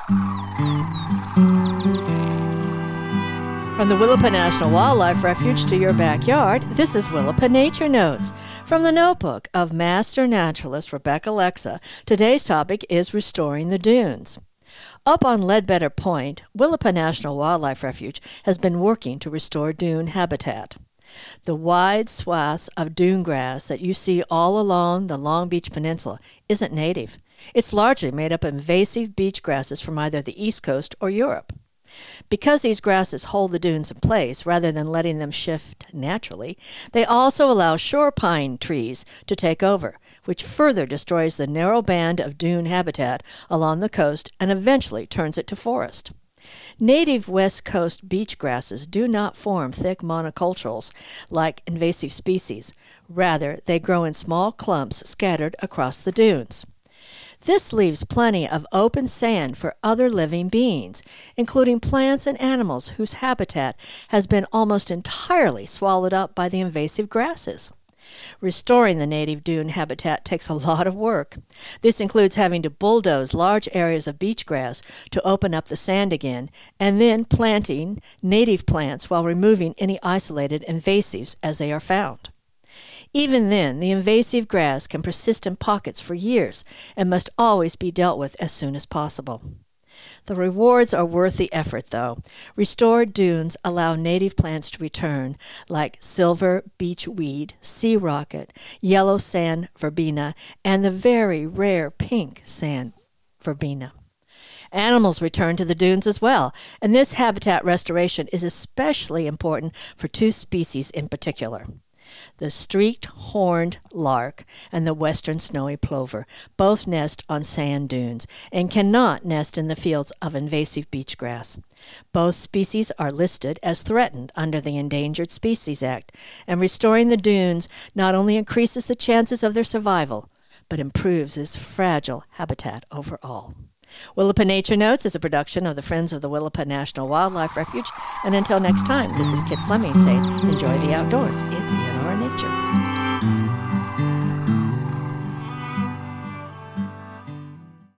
From the Willapa National Wildlife Refuge to your backyard, this is Willapa Nature Notes. From the notebook of Master Naturalist Rebecca Lexa, today's topic is restoring the dunes. Up on Ledbetter Point, Willapa National Wildlife Refuge has been working to restore dune habitat. The wide swaths of dune grass that you see all along the Long Beach Peninsula isn't native. It's largely made up of invasive beach grasses from either the East Coast or Europe. Because these grasses hold the dunes in place rather than letting them shift naturally, they also allow shore pine trees to take over, which further destroys the narrow band of dune habitat along the coast and eventually turns it to forest. Native West Coast beach grasses do not form thick monocultures like invasive species. Rather, they grow in small clumps scattered across the dunes. This leaves plenty of open sand for other living beings, including plants and animals whose habitat has been almost entirely swallowed up by the invasive grasses. Restoring the native dune habitat takes a lot of work. This includes having to bulldoze large areas of beach grass to open up the sand again, and then planting native plants while removing any isolated invasives as they are found. Even then, the invasive grass can persist in pockets for years and must always be dealt with as soon as possible. The rewards are worth the effort, though. Restored dunes allow native plants to return, like silver beachweed, sea rocket, yellow sand verbena, and the very rare pink sand verbena. Animals return to the dunes as well, and this habitat restoration is especially important for two species in particular. The streaked horned lark and the western snowy plover both nest on sand dunes and cannot nest in the fields of invasive beach grass. Both species are listed as threatened under the Endangered Species Act, and restoring the dunes not only increases the chances of their survival, but improves this fragile habitat overall. Willapa Nature Notes is a production of the Friends of the Willapa National Wildlife Refuge. And until next time, this is Kit Fleming saying, enjoy the outdoors. It's in our nature.